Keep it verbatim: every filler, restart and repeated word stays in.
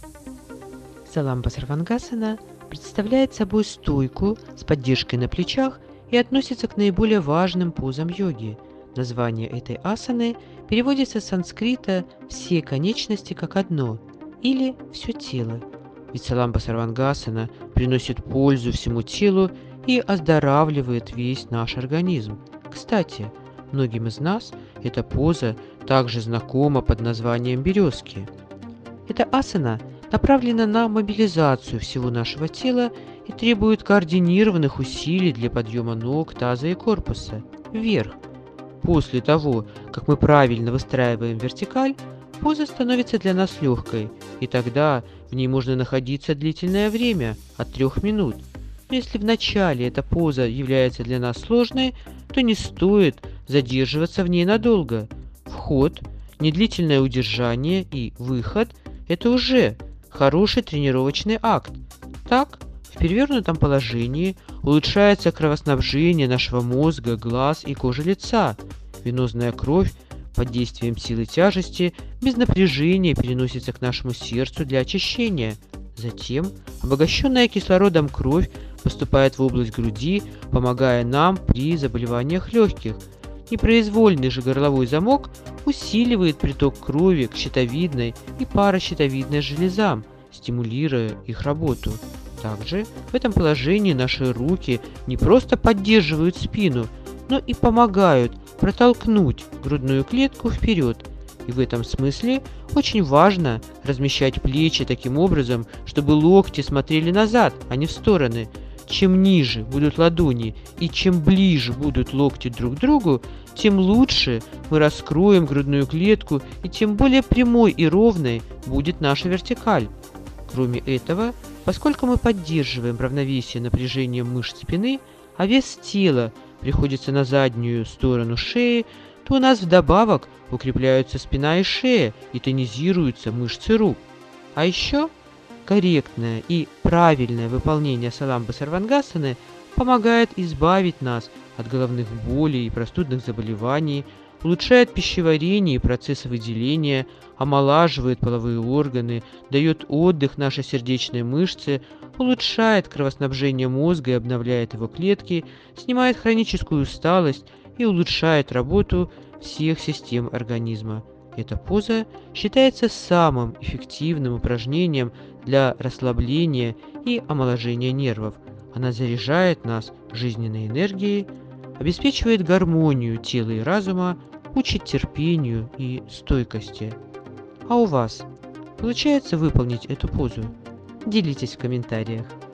Саламба Сарвангасана представляет собой стойку с поддержкой на плечах и относится к наиболее важным позам йоги. Название этой асаны переводится с санскрита «все конечности как одно» или «все тело». Ведь Саламба Сарвангасана приносит пользу всему телу и оздоравливает весь наш организм. Кстати, многим из нас эта поза также знакома под названием березки. Эта асана направлена на мобилизацию всего нашего тела и требует координированных усилий для подъема ног, таза и корпуса вверх. После того, как мы правильно выстраиваем вертикаль, поза становится для нас легкой, и тогда в ней можно находиться длительное время, от трех минут. Но если в начале эта поза является для нас сложной, то не стоит задерживаться в ней надолго. Вход, недлительное удержание и выход – это уже хороший тренировочный акт. Так, в перевернутом положении улучшается кровоснабжение нашего мозга, глаз и кожи лица. Венозная кровь под действием силы тяжести без напряжения переносится к нашему сердцу для очищения. Затем обогащенная кислородом кровь поступает в область груди, помогая нам при заболеваниях легких. Непроизвольный же горловой замок усиливает приток крови к щитовидной и паращитовидной железам, стимулируя их работу. Также в этом положении наши руки не просто поддерживают спину, но и помогают протолкнуть грудную клетку вперед. И в этом смысле очень важно размещать плечи таким образом, чтобы локти смотрели назад, а не в стороны. Чем ниже будут ладони и чем ближе будут локти друг к другу, тем лучше мы раскроем грудную клетку и тем более прямой и ровной будет наша вертикаль. Кроме этого, поскольку мы поддерживаем равновесие напряжением мышц спины, а вес тела приходится на заднюю сторону шеи, то у нас вдобавок укрепляются спина и шея и тонизируются мышцы рук. А еще корректное и правильное выполнение Саламбы Сарвангасаны помогает избавить нас от головных болей и простудных заболеваний, улучшает пищеварение и процессы выделения, омолаживает половые органы, дает отдых нашей сердечной мышце, улучшает кровоснабжение мозга и обновляет его клетки, снимает хроническую усталость и улучшает работу всех систем организма. Эта поза считается самым эффективным упражнением для расслабления и омоложения нервов. Она заряжает нас жизненной энергией, обеспечивает гармонию тела и разума, учит терпению и стойкости. А у вас получается выполнить эту позу? Делитесь в комментариях.